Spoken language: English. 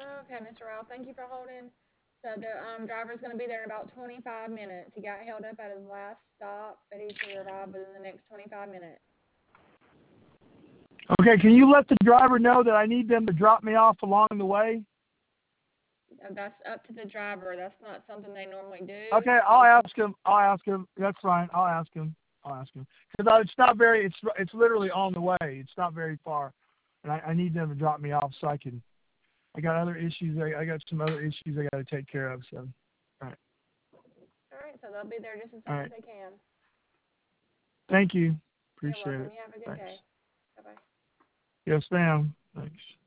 Okay, Mr. Ralph, thank you for holding. So the driver's going to be there in about 25 minutes. He got held up at his last stop, but he should arrive within the next 25 minutes. Okay, can you let the driver know that I need them to drop me off along the way? That's up to the driver. That's not something they normally do. Okay, I'll ask him. That's fine. I'll ask him. Because it's not very. It's literally on the way. It's not very far, and I need them to drop me off so I can. I got other issues. I got some other issues I got to take care of. So, all right. All right, so they'll be there just as soon as they can. Thank you. You're Appreciate welcome. it. You have a good Thanks. day. Bye-bye. Yes, ma'am. Thanks.